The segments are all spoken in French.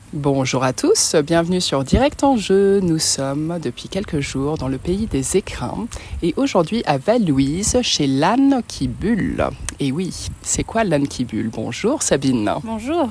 Bonjour à tous, bienvenue sur Direct en Jeu. Nous sommes depuis quelques jours dans le pays des écrins et aujourd'hui à Val-Louise chez l'âne qui bulle. Et oui, c'est quoi l'âne qui bulle? Bonjour Sabine. Bonjour.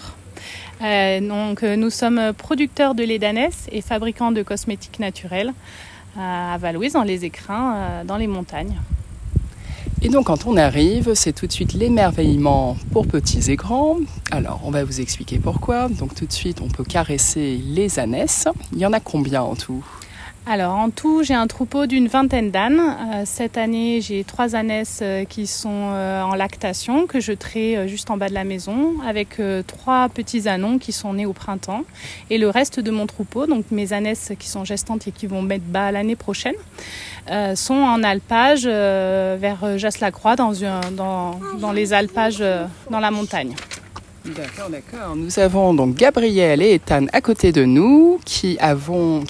Nous sommes producteurs de lait d'ânesse et fabricants de cosmétiques naturels à Val-Louise dans les écrins, dans les montagnes. Et donc quand on arrive, c'est tout de suite l'émerveillement pour petits et grands. Alors on va vous expliquer pourquoi. Donc tout de suite on peut caresser les ânesses. Il y en a combien en tout ? Alors en tout, j'ai un troupeau d'une vingtaine d'ânes. Cette année, j'ai 3 ânesses qui sont en lactation, que je trais juste en bas de la maison, avec 3 petits ânons qui sont nés au printemps. Et le reste de mon troupeau, donc mes ânesses qui sont gestantes et qui vont mettre bas l'année prochaine, sont en alpage vers Jasse-la-Croix, dans les alpages dans la montagne. D'accord. Nous avons donc Gabriel et Ethan à côté de nous qui ont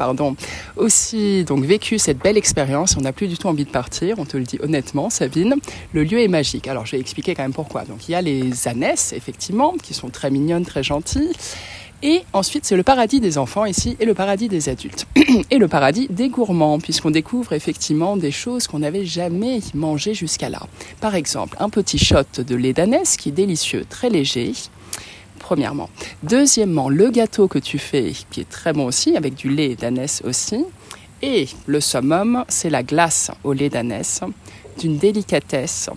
aussi donc vécu cette belle expérience. On n'a plus du tout envie de partir, on te le dit honnêtement, Sabine. Le lieu est magique. Alors je vais expliquer quand même pourquoi. Donc il y a les ânesses, effectivement, qui sont très mignonnes, très gentilles. Et ensuite, c'est le paradis des enfants ici et le paradis des adultes. Et le paradis des gourmands, puisqu'on découvre effectivement des choses qu'on n'avait jamais mangées jusqu'à là. Par exemple, un petit shot de lait d'ânesse qui est délicieux, très léger, premièrement. Deuxièmement, le gâteau que tu fais, qui est très bon aussi, avec du lait d'ânesse aussi. Et le summum, c'est la glace au lait d'ânesse, d'une délicatesse.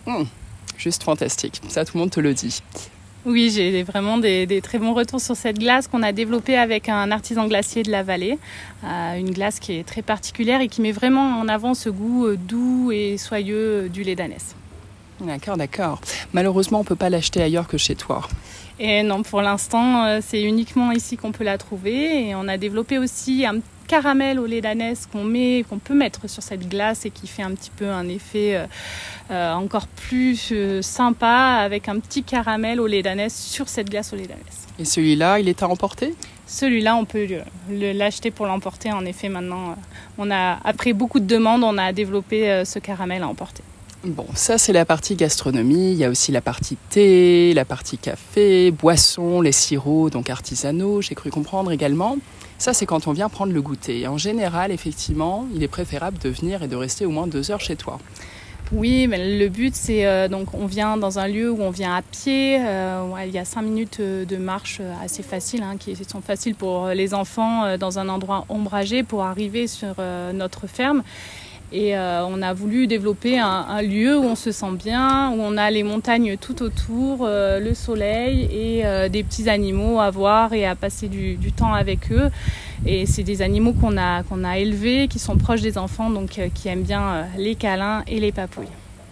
Juste fantastique, ça tout le monde te le dit. Oui, j'ai vraiment des très bons retours sur cette glace qu'on a développée avec un artisan glacier de la vallée. Une glace qui est très particulière et qui met vraiment en avant ce goût doux et soyeux du lait d'ânesse. D'accord. Malheureusement, on ne peut pas l'acheter ailleurs que chez toi. Et non, pour l'instant, c'est uniquement ici qu'on peut la trouver. Et on a développé aussi un caramel au lait d'ânesse qu'on peut mettre sur cette glace et qui fait un petit peu un effet encore plus sympa avec un petit caramel au lait d'ânesse sur cette glace au lait d'ânesse. Et celui-là, il est à emporter ? Celui-là, on peut l'acheter pour l'emporter. En effet, maintenant, après beaucoup de demandes, on a développé ce caramel à emporter. Bon, ça c'est la partie gastronomie, il y a aussi la partie thé, la partie café, boissons, les sirops, donc artisanaux, j'ai cru comprendre également. Ça c'est quand on vient prendre le goûter. Et en général, effectivement, il est préférable de venir et de rester au moins 2 heures chez toi. Oui, mais le but c'est donc on vient dans un lieu où on vient à pied. Il y a 5 minutes de marche assez faciles, qui sont faciles pour les enfants dans un endroit ombragé pour arriver sur notre ferme. Et on a voulu développer un lieu où on se sent bien, où on a les montagnes tout autour, le soleil et des petits animaux à voir et à passer du temps avec eux. Et c'est des animaux qu'on a élevés, qui sont proches des enfants, donc qui aiment bien les câlins et les papouilles.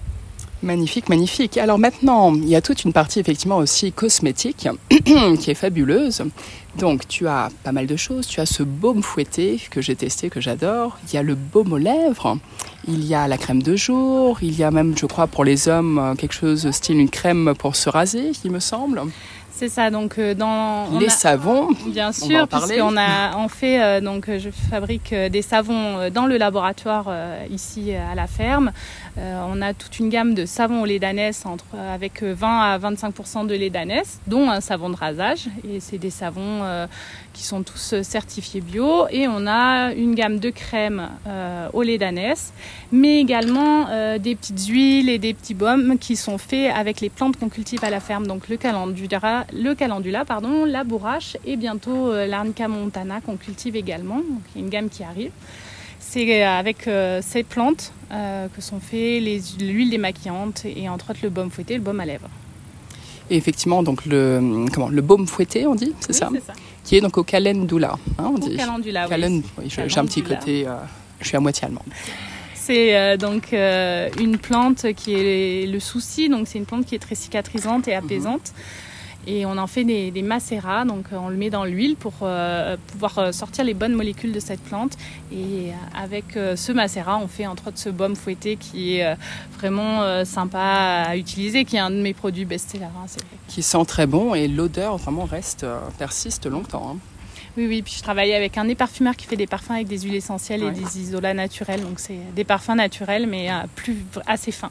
Magnifique. Alors maintenant, il y a toute une partie effectivement aussi cosmétique qui est fabuleuse. Donc tu as pas mal de choses. Tu as ce baume fouetté que j'ai testé, que j'adore. Il y a le baume aux lèvres. Il y a la crème de jour. Il y a même, je crois, pour les hommes, quelque chose style une crème pour se raser, il me semble. C'est ça, donc savons, bien sûr, je fabrique des savons dans le laboratoire ici à la ferme. On a toute une gamme de savons au lait d'ânesse avec 20 à 25% de lait d'ânesse, dont un savon de rasage. Et c'est des savons qui sont tous certifiés bio. Et on a une gamme de crèmes au lait d'ânesse, mais également des petites huiles et des petits baumes qui sont faits avec les plantes qu'on cultive à la ferme, donc le calendula, la bourrache et bientôt l'arnica montana qu'on cultive également. Donc, il y a une gamme qui arrive. C'est avec ces plantes que sont faits l'huile démaquillante et entre autres le baume fouetté, le baume à lèvres. Et effectivement, donc le baume fouetté, on dit, c'est ça ? C'est ça. Qui est donc au calendula, on dit. Au calendula, oui. J'ai un petit côté, je suis à moitié allemande. C'est donc une plante qui est le souci, donc c'est une plante qui est très cicatrisante et apaisante. Et on en fait des macérats, donc on le met dans l'huile pour pouvoir sortir les bonnes molécules de cette plante. Et avec ce macérat, on fait entre autres ce baume fouetté qui est vraiment sympa à utiliser, qui est un de mes produits best-sellers. Qui sent très bon et l'odeur vraiment persiste longtemps. Oui, puis je travaille avec un nez parfumeur qui fait des parfums avec des huiles essentielles et des isolats naturels. Donc c'est des parfums naturels mais assez fins.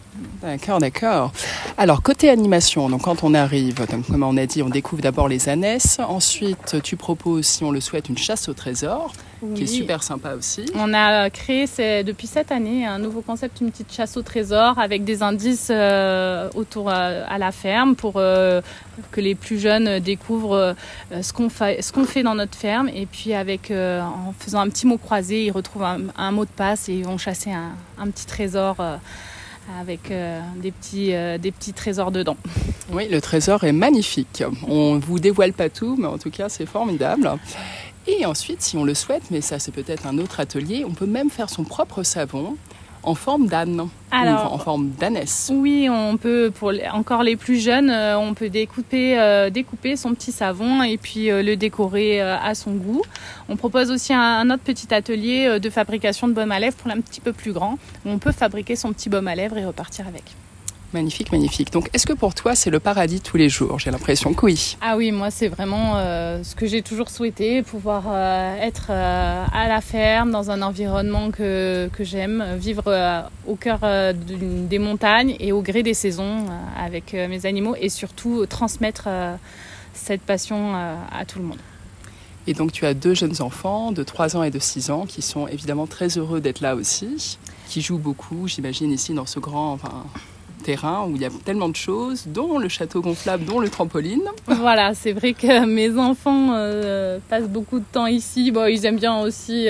D'accord. Alors, côté animation, donc quand on arrive, donc, comme on a dit, on découvre d'abord les ânesses. Ensuite, tu proposes, si on le souhaite, une chasse au trésor, qui est super sympa aussi. On a créé depuis cette année un nouveau concept, une petite chasse au trésor avec des indices autour à la ferme pour que les plus jeunes découvrent ce qu'on fait dans notre ferme. Et puis en faisant un petit mot croisé, ils retrouvent un mot de passe et ils vont chasser un petit trésor avec des petits trésors dedans. Oui, le trésor est magnifique. On ne vous dévoile pas tout, mais en tout cas, c'est formidable. Et ensuite, si on le souhaite, mais ça c'est peut-être un autre atelier, on peut même faire son propre savon en forme d'âne, en forme d'ânesse. Oui, on peut, encore les plus jeunes, on peut découper son petit savon et puis le décorer à son goût. On propose aussi un autre petit atelier de fabrication de baume à lèvres pour un petit peu plus grand, où on peut fabriquer son petit baume à lèvres et repartir avec. Magnifique, magnifique. Donc, est-ce que pour toi, c'est le paradis tous les jours ? J'ai l'impression que oui. Ah oui, moi, c'est vraiment ce que j'ai toujours souhaité, pouvoir être à la ferme, dans un environnement que j'aime, vivre au cœur des montagnes et au gré des saisons avec mes animaux et surtout transmettre cette passion à tout le monde. Et donc, tu as 2 jeunes enfants de 3 ans et de 6 ans qui sont évidemment très heureux d'être là aussi, qui jouent beaucoup, j'imagine, ici dans ce grand... terrain où il y a tellement de choses, dont le château gonflable, dont le trampoline. Voilà, c'est vrai que mes enfants passent beaucoup de temps ici. Bon, ils aiment bien aussi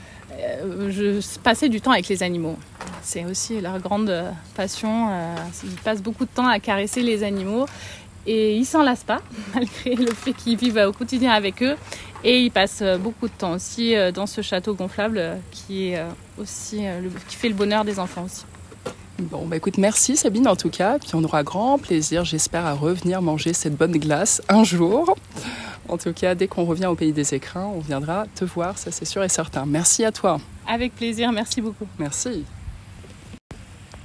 passer du temps avec les animaux. C'est aussi leur grande passion. Ils passent beaucoup de temps à caresser les animaux et ils s'en lassent pas, malgré le fait qu'ils vivent au quotidien avec eux. Et ils passent beaucoup de temps aussi dans ce château gonflable qui fait le bonheur des enfants aussi. Bon, écoute, merci Sabine en tout cas. Puis on aura grand plaisir, j'espère, à revenir manger cette bonne glace un jour. En tout cas, dès qu'on revient au pays des écrins, on viendra te voir, ça c'est sûr et certain. Merci à toi. Avec plaisir, merci beaucoup. Merci.